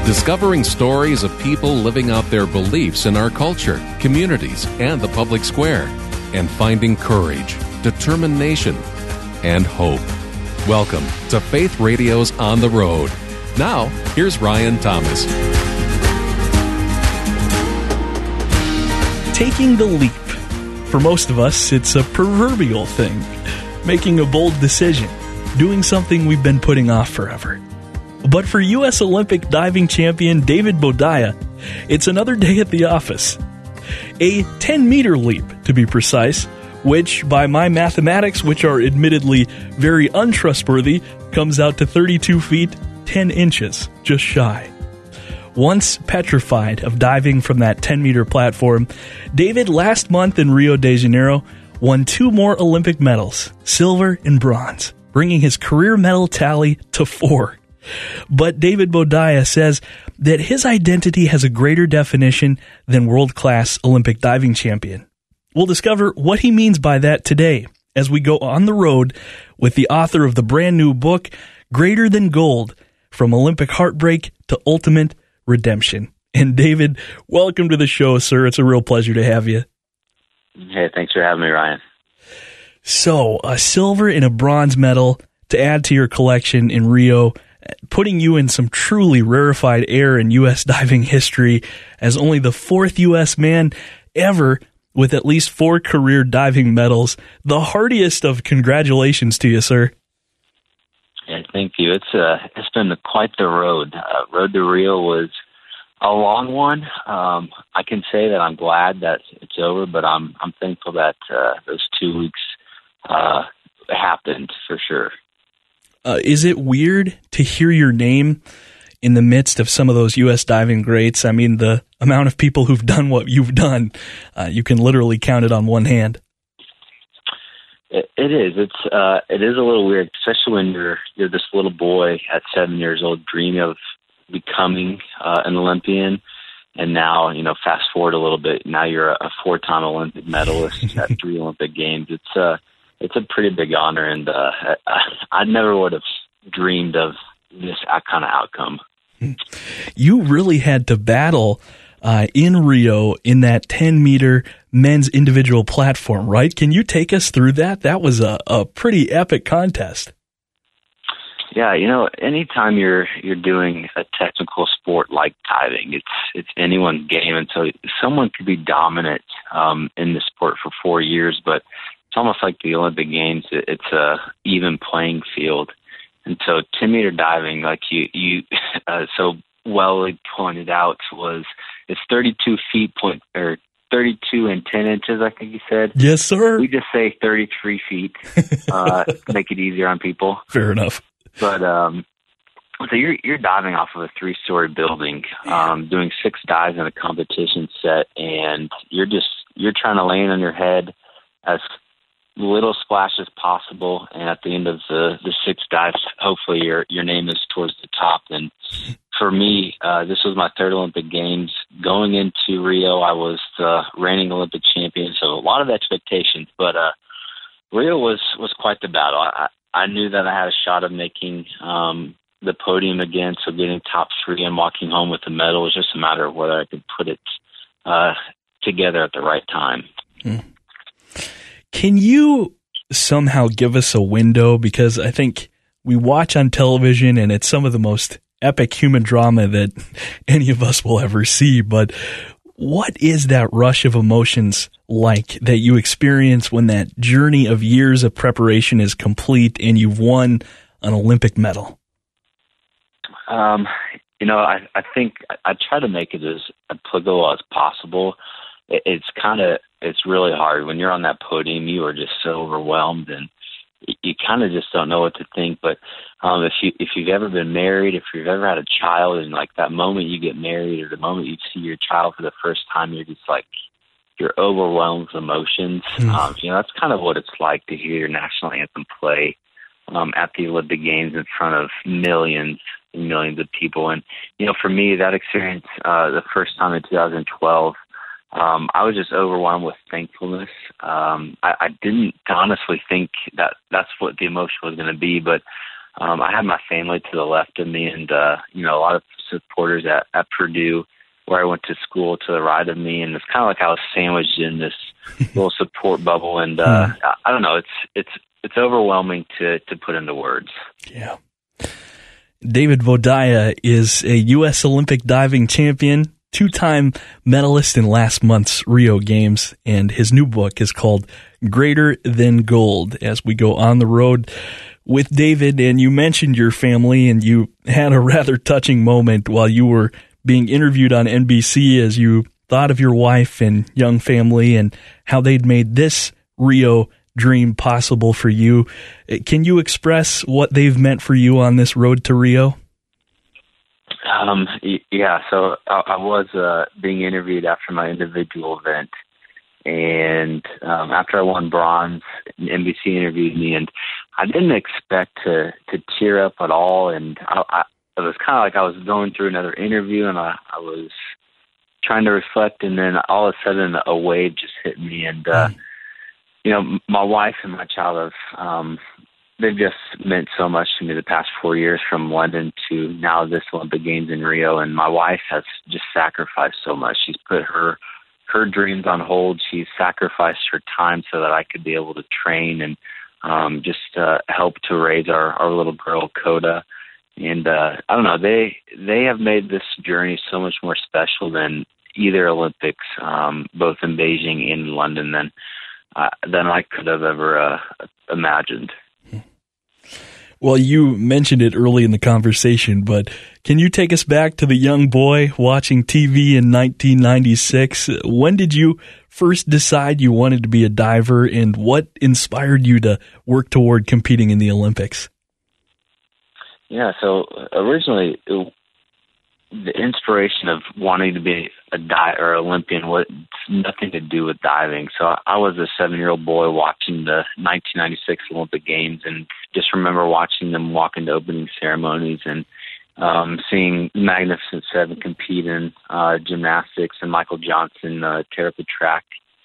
Discovering stories of people living out their beliefs in our culture, communities, and the public square, and finding courage, determination, and hope. Welcome to Faith Radio's On the Road. Now, here's Ryan Thomas. Taking the leap. For most of us, it's a proverbial thing. Making a bold decision. Doing something we've been putting off forever. But for U.S. Olympic diving champion David Boudia, it's another day at the office. A 10-meter leap, to be precise, which, by my mathematics, which are admittedly very untrustworthy, comes out to 32 feet, 10 inches, just shy. Once petrified of diving from that 10-meter platform, David last month in Rio de Janeiro won 2 more Olympic medals, silver and bronze, bringing his career medal tally to 4. But David Boudia says that his identity has a greater definition than world-class Olympic diving champion. We'll discover what he means by that today as we go on the road with the author of the brand new book, Greater Than Gold, From Olympic Heartbreak to Ultimate Redemption. And David, welcome to the show, sir. It's a real pleasure to have you. Hey, thanks for having me, Ryan. So, a silver and a bronze medal to add to your collection in Rio, putting you in some truly rarefied air in U.S. diving history as only the 4th U.S. man ever with at least 4 career diving medals. The heartiest of congratulations to you, sir. Yeah, thank you. It's been quite the road. Road to Rio was a long one. I can say that I'm glad that it's over, but I'm thankful that those 2 weeks happened for sure. Is it weird to hear your name in the midst of some of those U.S. diving greats? I mean, the amount of people who've done what you've done, you can literally count it on one hand. It is. It is a little weird, especially when you're this little boy at 7 years old dreaming of becoming an Olympian, and now fast forward a little bit. Now you're a 4-time Olympic medalist at 3 Olympic Games. It's a pretty big honor, and I never would have dreamed of this kind of outcome. You really had to battle in Rio in that 10-meter men's individual platform, right? Can you take us through that? That was a pretty epic contest. Yeah, anytime you're doing a technical sport like diving, it's anyone's game, and so someone could be dominant in the sport for 4 years, but it's almost like the Olympic Games. It's a even playing field. And so 10-meter diving, like you so well pointed out, it's 32 feet or 32 and 10 inches, I think you said. Yes, sir. We just say 33 feet to make it easier on people. Fair enough. But so you're diving off of a 3-story building, doing 6 dives in a competition set, and you're trying to land on your head as little splash as possible, and at the end of the 6 dives, hopefully your name is towards the top. And for me, this was my 3rd Olympic Games. Going into Rio, I was the reigning Olympic champion, so a lot of expectations. But Rio was quite the battle. I knew that I had a shot of making the podium again, so getting top 3 and walking home with the medal was just a matter of whether I could put it together at the right time. Can you somehow give us a window? Because I think we watch on television and it's some of the most epic human drama that any of us will ever see. But what is that rush of emotions like that you experience when that journey of years of preparation is complete and you've won an Olympic medal? I think I try to make it as applicable as possible. It's really hard when you're on that podium. You are just so overwhelmed, and you kind of just don't know what to think. But if you've ever been married, if you've ever had a child, and like that moment you get married or the moment you see your child for the first time, you're just like, you're overwhelmed with emotions. That's kind of what it's like to hear your national anthem play at the Olympic Games in front of millions and millions of people. And for me, that experience, the first time in 2012. I was just overwhelmed with thankfulness. I didn't honestly think that that's what the emotion was going to be, but I had my family to the left of me, and a lot of supporters at Purdue, where I went to school, to the right of me, and it's kind of like I was sandwiched in this little support bubble. And I don't know, it's overwhelming to put into words. Yeah. David Vodaya is a U.S. Olympic diving champion, two-time medalist in last month's Rio Games, and his new book is called Greater Than Gold. As we go on the road with David, and you mentioned your family, and you had a rather touching moment while you were being interviewed on NBC as you thought of your wife and young family and how they'd made this Rio dream possible for you. Can you express what they've meant for you on this road to Rio? Yeah, so I was being interviewed after my individual event, and after I won bronze, NBC interviewed me, and I didn't expect to tear up at all, and it was kind of like I was going through another interview, and I was trying to reflect, and then all of a sudden a wave just hit me, and you know, my wife and my child have they've just meant so much to me the past 4 years, from London to now this Olympic Games in Rio. And my wife has just sacrificed so much. She's put her dreams on hold. She's sacrificed her time so that I could be able to train and just help to raise our little girl, Coda. And I don't know, they have made this journey so much more special than either Olympics, both in Beijing and in London, than I could have ever imagined. Well, you mentioned it early in the conversation, but can you take us back to the young boy watching TV in 1996? When did you first decide you wanted to be a diver, and what inspired you to work toward competing in the Olympics? Yeah, so originally the inspiration of wanting to be a diver or Olympian was nothing to do with diving. So I was a 7-year-old boy watching the 1996 Olympic Games, and just remember watching them walk into opening ceremonies and seeing Magnificent Seven compete in gymnastics, and Michael Johnson tear up the track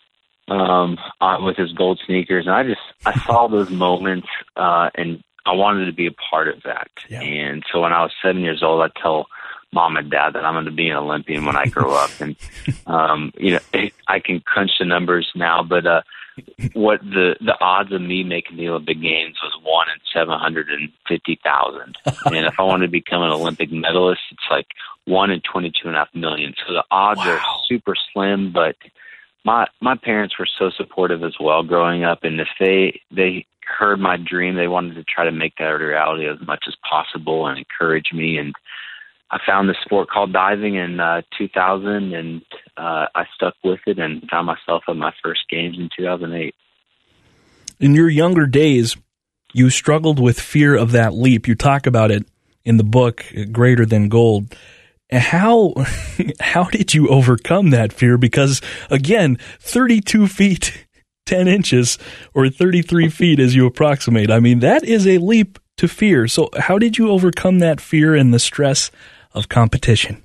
with his gold sneakers. And I saw those moments and I wanted to be a part of that. Yeah. And so when I was 7 years old, I'd tell Mom and Dad that I'm going to be an Olympian when I grow up. And, you know, I can crunch the numbers now, but what the odds of me making the Olympic Games was 1 in 750,000. And if I wanted to become an Olympic medalist, it's like 1 in 22.5 million. So the odds are super slim, but my parents were so supportive as well growing up. And if they heard my dream, they wanted to try to make that a reality as much as possible and encourage me. And I found this sport called diving in 2000, and I stuck with it and found myself at my first games in 2008. In your younger days, you struggled with fear of that leap. You talk about it in the book, Greater Than Gold. How did you overcome that fear? Because, again, 32 feet, 10 inches, or 33 feet as you approximate. I mean, that is a leap to fear. So how did you overcome that fear and the stress of competition?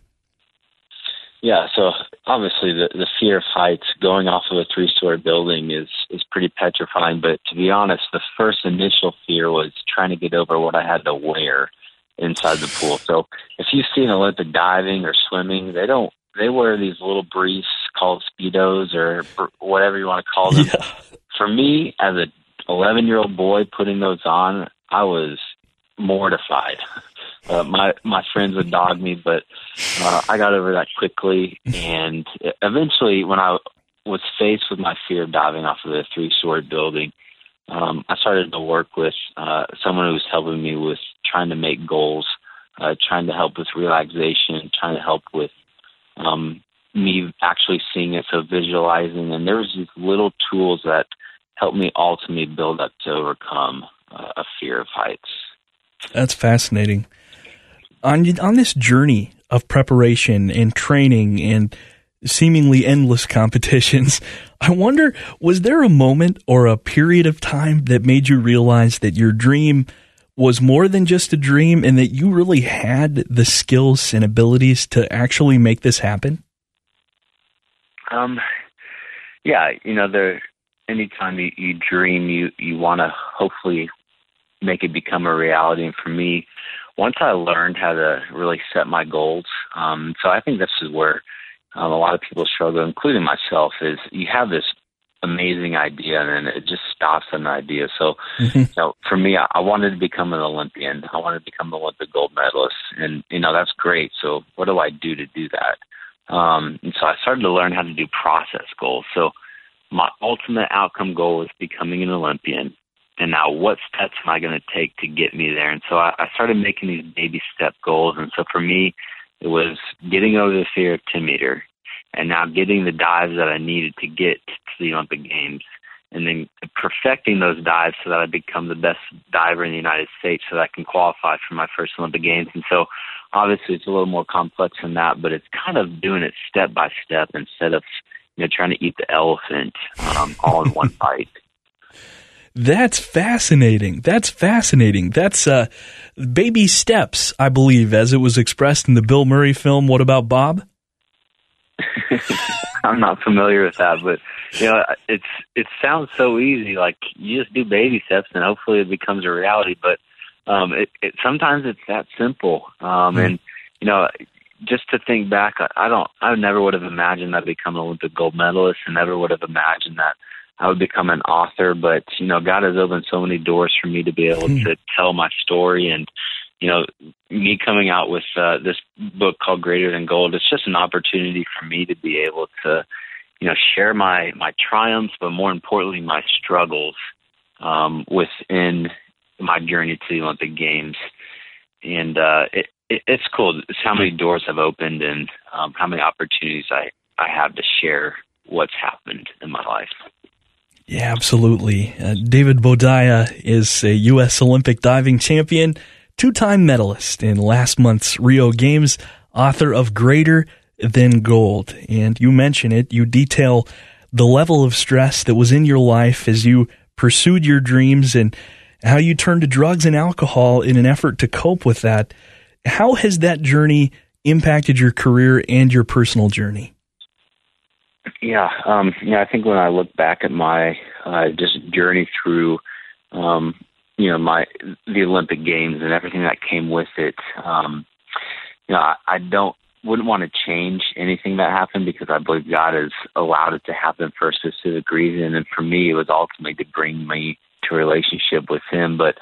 Yeah, so obviously the fear of heights, going off of a 3-story building is pretty petrifying. But to be honest, the first initial fear was trying to get over what I had to wear inside the pool. So if you see an Olympic diving or swimming, they wear these little briefs called Speedos or whatever you want to call them. Yeah. For me, as an 11-year-old boy putting those on, I was mortified. My friends would dog me, but I got over that quickly. And eventually, when I was faced with my fear of diving off of a 3-story building, I started to work with someone who was helping me with trying to make goals, trying to help with relaxation, trying to help with me actually seeing it, so visualizing. And there was these little tools that helped me ultimately build up to overcome a fear of heights. That's fascinating. On this journey of preparation and training and seemingly endless competitions, I wonder, was there a moment or a period of time that made you realize that your dream was more than just a dream and that you really had the skills and abilities to actually make this happen? Yeah, anytime you dream, you want to hopefully make it become a reality. And for me, once I learned how to really set my goals, so I think this is where a lot of people struggle, including myself, is you have this amazing idea and then it just stops at an idea. So, for me, I wanted to become an Olympian. I wanted to become an Olympic gold medalist, and that's great. So, what do I do to do that? And so I started to learn how to do process goals. So, my ultimate outcome goal is becoming an Olympian. And now what steps am I going to take to get me there? And so I started making these baby step goals. And so for me, it was getting over the fear of 10 meter and now getting the dives that I needed to get to the Olympic Games, and then perfecting those dives so that I become the best diver in the United States so that I can qualify for my first Olympic Games. And so obviously it's a little more complex than that, but it's kind of doing it step by step instead of trying to eat the elephant all in one bite. That's fascinating. That's baby steps, I believe, as it was expressed in the Bill Murray film, What About Bob? I'm not familiar with that, but it sounds so easy. Like you just do baby steps and hopefully it becomes a reality. But sometimes it's that simple. And just to think back, I never would have imagined I'd become an Olympic gold medalist, and never would have imagined that I would become an author. But God has opened so many doors for me to be able to tell my story. And me coming out with this book called Greater Than Gold, it's just an opportunity for me to be able to share my triumphs, but more importantly my struggles within my journey to the Olympic Games. And it's cool. It's how many doors have opened and how many opportunities I have to share what's happened in my life. Yeah, absolutely. David Boudia is a U.S. Olympic diving champion, two-time medalist in last month's Rio Games, author of Greater Than Gold. And you mention it, you detail the level of stress that was in your life as you pursued your dreams and how you turned to drugs and alcohol in an effort to cope with that. How has that journey impacted your career and your personal journey? Yeah, I think when I look back at my just journey through, the Olympic Games and everything that came with it, I wouldn't want to change anything that happened, because I believe God has allowed it to happen for a specific reason. And for me, it was ultimately to bring me to a relationship with Him. But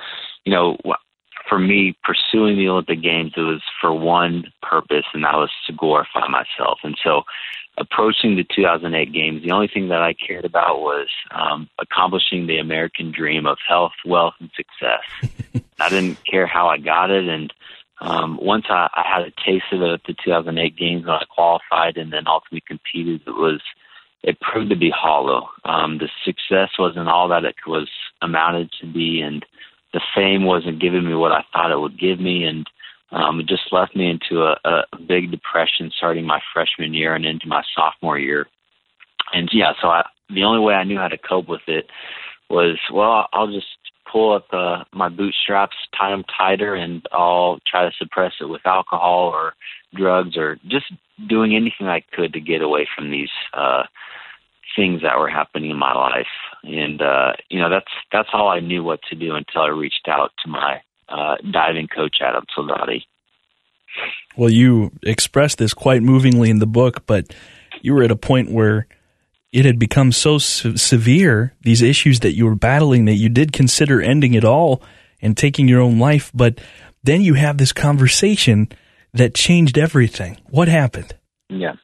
for me, pursuing the Olympic Games, it was for one purpose, and that was to glorify myself. And so approaching the 2008 Games, the only thing that I cared about was accomplishing the American dream of health, wealth, and success. I didn't care how I got it. And once I had a taste of it at the 2008 Games when I qualified and then ultimately competed, it proved to be hollow. The success wasn't all that it was amounted to be, and the fame wasn't giving me what I thought it would give me, and it just left me into a big depression starting my freshman year and into my sophomore year. And so the only way I knew how to cope with it was, I'll just pull up my bootstraps, tie them tighter, and I'll try to suppress it with alcohol or drugs or just doing anything I could to get away from these things that were happening in my life. And, that's all I knew what to do until I reached out to my diving coach, Adam Soldati. Well, you expressed this quite movingly in the book, but you were at a point where it had become so severe, these issues that you were battling, that you did consider ending it all and taking your own life. But then you have this conversation that changed everything. What happened? Yeah.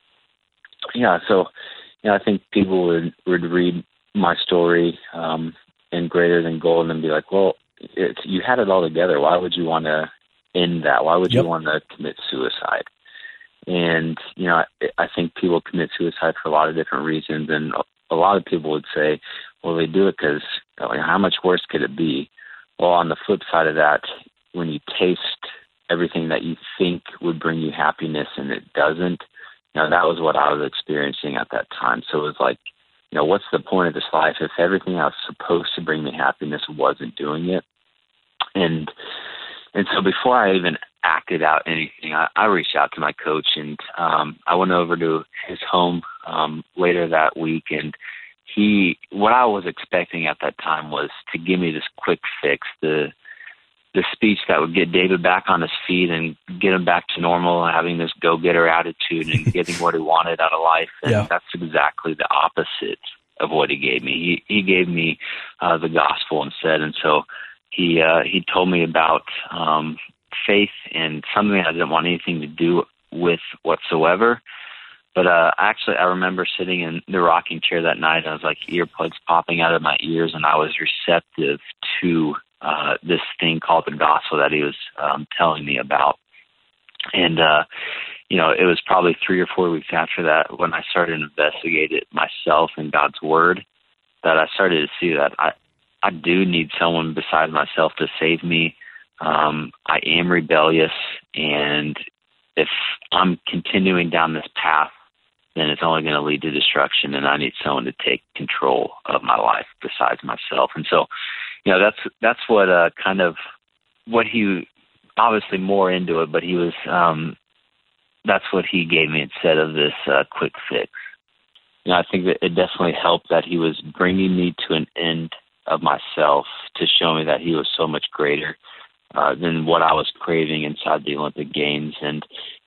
So, I think people would read my story in Greater Than Gold and be like, well, you had it all together. Why would you want to end that? Why would you want to commit suicide? And, I think people commit suicide for a lot of different reasons. And a lot of people would say, well, they do it because how much worse could it be? Well, on the flip side of that, when you taste everything that you think would bring you happiness and it doesn't, that was what I was experiencing at that time. So it was like, what's the point of this life if everything that was supposed to bring me happiness wasn't doing it? And so before I even acted out anything, I reached out to my coach, and I went over to his home later that week, and what I was expecting at that time was to give me this quick fix, to the speech that would get David back on his feet and get him back to normal, having this go-getter attitude and getting what he wanted out of life. And that's exactly the opposite of what he gave me. He gave me the gospel instead. And so he told me about faith and something I didn't want anything to do with whatsoever. But I remember sitting in the rocking chair that night. I was like earplugs popping out of my ears, and I was receptive to this thing called the gospel that he was telling me about. And, it was probably 3 or 4 weeks after that when I started to investigate it myself in God's word, that I started to see that I do need someone besides myself to save me. I am rebellious, and if I'm continuing down this path, then it's only going to lead to destruction, and I need someone to take control of my life besides myself. And so, that's what kind of what he, obviously more into it, but he was, that's what he gave me instead of this quick fix. I think that it definitely helped that he was bringing me to an end of myself to show me that he was so much greater than what I was craving inside the Olympic Games. And,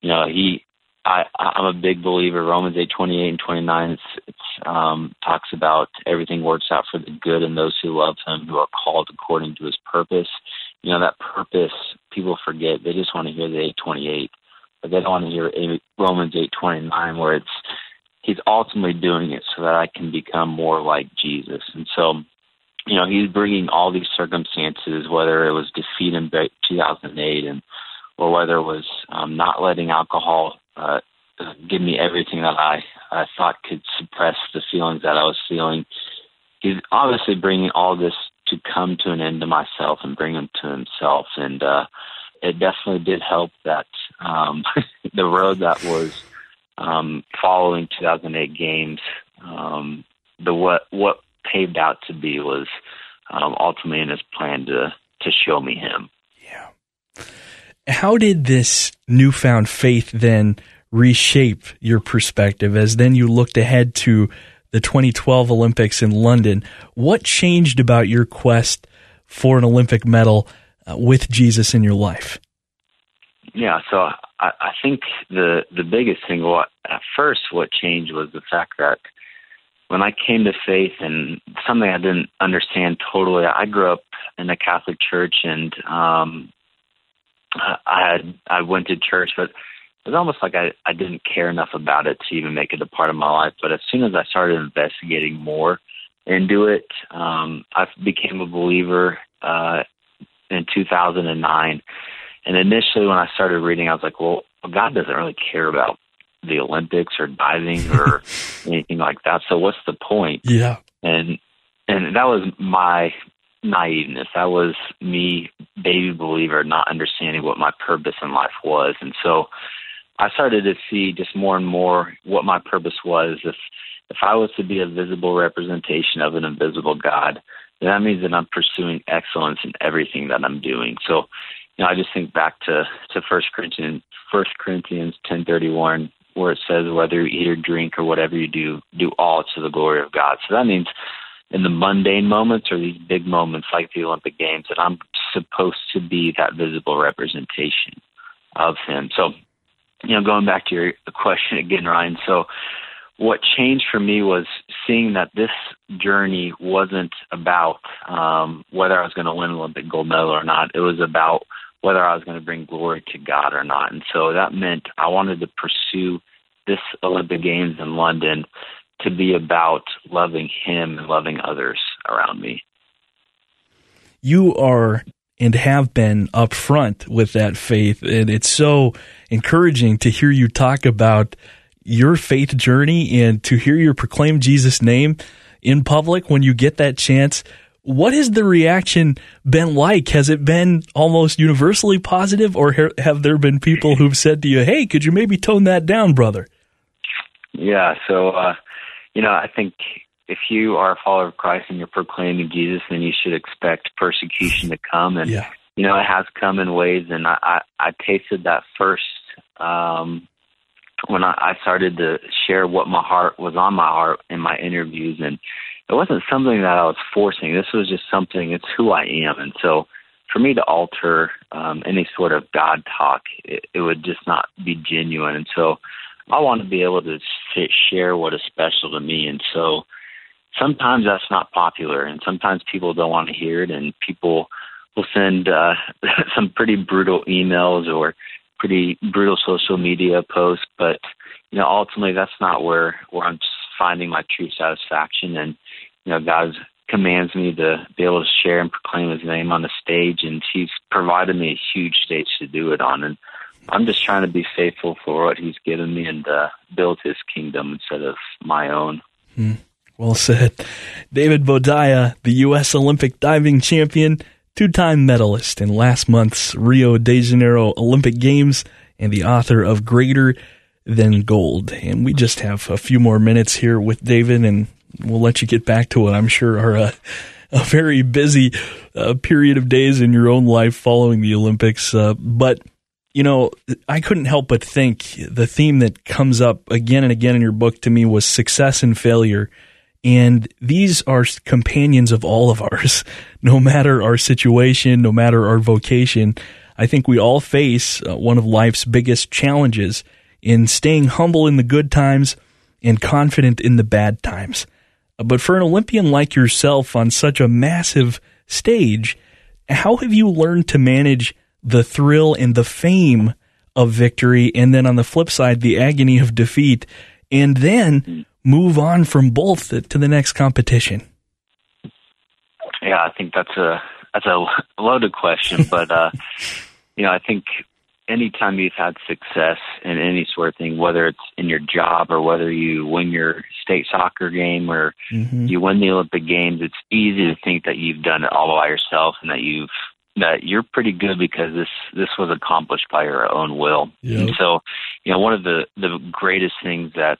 I'm a big believer. Romans 8:28 and 29 talks about everything works out for the good and those who love him, who are called according to his purpose. That purpose, people forget. They just want to hear the 8:28, but they don't want to hear Romans 8:29, where he's ultimately doing it so that I can become more like Jesus. And so, he's bringing all these circumstances, whether it was defeat in 2008 or whether it was not letting alcohol give me everything that I thought could suppress the feelings that I was feeling. He's obviously bringing all this to come to an end to myself and bring him to himself. And it definitely did help that the road that was following 2008 games, what paved out to be was ultimately in his plan to show me him. Yeah. How did this newfound faith then reshape your perspective as then you looked ahead to the 2012 Olympics in London? What changed about your quest for an Olympic medal with Jesus in your life? Yeah, so I think the biggest thing, at first what changed was the fact that when I came to faith, and something I didn't understand totally, I grew up in a Catholic church, and I went to church, but it was almost like I didn't care enough about it to even make it a part of my life. But as soon as I started investigating more into it, I became a believer in 2009. And initially when I started reading, I was like, well, God doesn't really care about the Olympics or diving or anything like that. So what's the point? Yeah. And that was my naiveness. That was me, baby believer, not understanding what my purpose in life was. And so I started to see just more and more what my purpose was. If I was to be a visible representation of an invisible God, then that means that I'm pursuing excellence in everything that I'm doing. So, I just think back to 1 Corinthians 10:31, where it says, whether you eat or drink or whatever you do all to the glory of God. So that means in the mundane moments or these big moments like the Olympic Games, that I'm supposed to be that visible representation of him. So, going back to your question again, Ryan, so what changed for me was seeing that this journey wasn't about whether I was going to win an Olympic gold medal or not. It was about whether I was going to bring glory to God or not. And so that meant I wanted to pursue this Olympic Games in London to be about loving him and loving others around me. You are and have been upfront with that faith, and it's so encouraging to hear you talk about your faith journey and to hear you proclaim Jesus' name in public when you get that chance. What has the reaction been like? Has it been almost universally positive, or have there been people who've said to you, hey, could you maybe tone that down, brother? Yeah, so, I think if you are a follower of Christ and you're proclaiming Jesus, then you should expect persecution to come. And, it has come in ways, and I tasted that first when I started to share what my heart was on my heart in my interviews. And it wasn't something that I was forcing. This was just something, it's who I am. And so for me to alter any sort of God talk, it would just not be genuine. And so I want to be able to share what is special to me. And so sometimes that's not popular, and sometimes people don't want to hear it, and people will send some pretty brutal emails or pretty brutal social media posts. But, ultimately that's not where I'm finding my true satisfaction. And, God commands me to be able to share and proclaim his name on the stage, and he's provided me a huge stage to do it on. And I'm just trying to be faithful for what he's given me and build his kingdom instead of my own. Well said. David Boudia, the U.S. Olympic diving champion, two-time medalist in last month's Rio de Janeiro Olympic Games, and the author of Greater Than Gold. And we just have a few more minutes here with David, and we'll let you get back to what I'm sure are a very busy period of days in your own life following the Olympics. But I couldn't help but think the theme that comes up again and again in your book to me was success and failure. And these are companions of all of ours, no matter our situation, no matter our vocation. I think we all face one of life's biggest challenges in staying humble in the good times and confident in the bad times. But for an Olympian like yourself on such a massive stage, how have you learned to manage the thrill and the fame of victory, and then on the flip side, the agony of defeat, and then move on from both to the next competition? Yeah, I think that's a loaded question, but I think anytime you've had success in any sort of thing, whether it's in your job or whether you win your state soccer game or you win the Olympic Games, it's easy to think that you've done it all by yourself and that you're pretty good because this was accomplished by your own will. Yep. And so, one of the greatest things that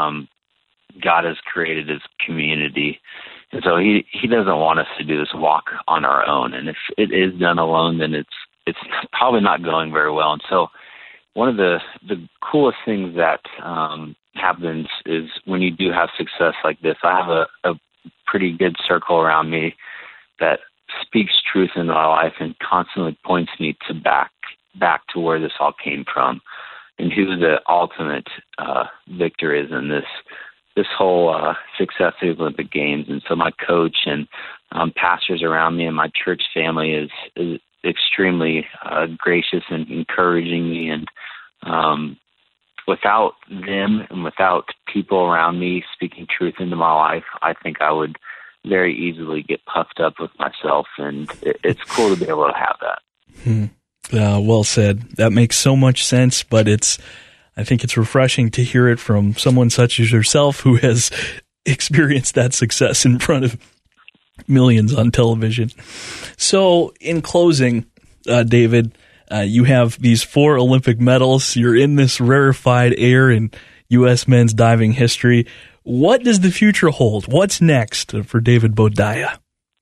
God has created is community. And so he doesn't want us to do this walk on our own. And if it is done alone, then it's probably not going very well. And so one of the coolest things that happens is when you do have success like this, I have a pretty good circle around me that speaks truth into my life and constantly points me to back to where this all came from and who the ultimate victor is in this whole success of the Olympic Games. And so my coach and pastors around me and my church family is extremely gracious and encouraging me. And without them and without people around me speaking truth into my life, I think I would very easily get puffed up with myself. And it's cool to be able to have that. Well said. That makes so much sense, but I think it's refreshing to hear it from someone such as yourself who has experienced that success in front of millions on television. So in closing, David, you have these 4 Olympic medals. You're in this rarefied air in U.S. men's diving history. What does the future hold? What's next for David Boudia?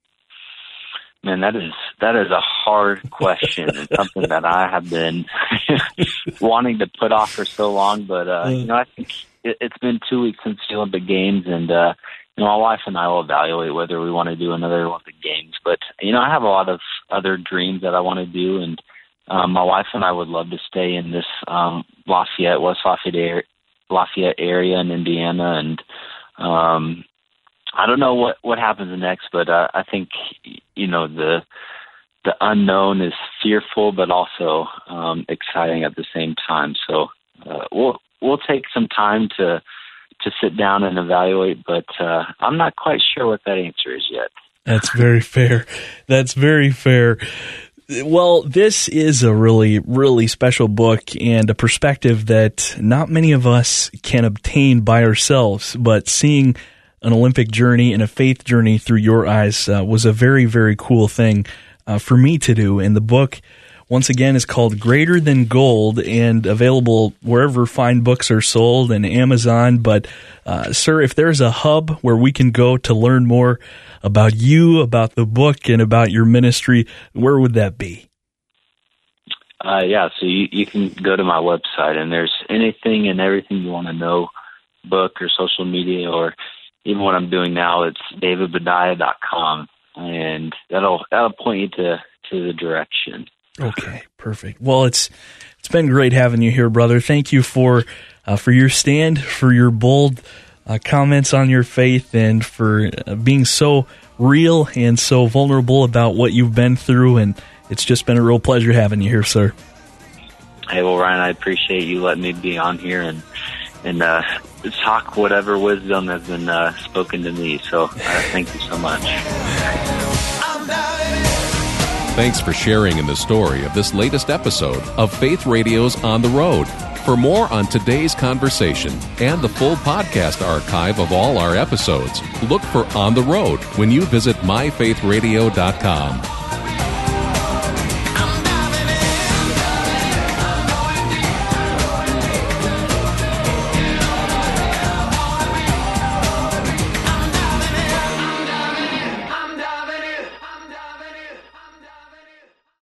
Man, that is a hard question and something that I have been wanting to put off for so long. But I think it's been 2 weeks since the Olympic Games, and my wife and I will evaluate whether we want to do another Olympic Games. But I have a lot of other dreams that I want to do, and my wife and I would love to stay in this West Lafayette area in Indiana, and I don't know what happens next, but I think the unknown is fearful, but also exciting at the same time. So we'll take some time to sit down and evaluate, but I'm not quite sure what that answer is yet. That's very fair. That's very fair. Well, this is a really, really special book and a perspective that not many of us can obtain by ourselves, but seeing an Olympic journey and a faith journey through your eyes was a very, very cool thing for me to do. And the book, once again, is called Greater Than Gold and available wherever fine books are sold and Amazon. But, sir, if there's a hub where we can go to learn more about you, about the book, and about your ministry, where would that be? So you can go to my website, and there's anything and everything you want to know, book or social media, or even what I'm doing now. It's davidboudia.com, and that'll point you to to the direction. Okay, perfect. Well, it's been great having you here, brother. Thank you for your stand, for your bold comments on your faith, and for being so real and so vulnerable about what you've been through. And it's just been a real pleasure having you here, sir. Hey, well, Ryan, I appreciate you letting me be on here and talk whatever wisdom has been spoken to me. So thank you so much. Thanks for sharing in the story of this latest episode of Faith Radio's On the Road. For more on today's conversation and the full podcast archive of all our episodes, look for On the Road when you visit myfaithradio.com.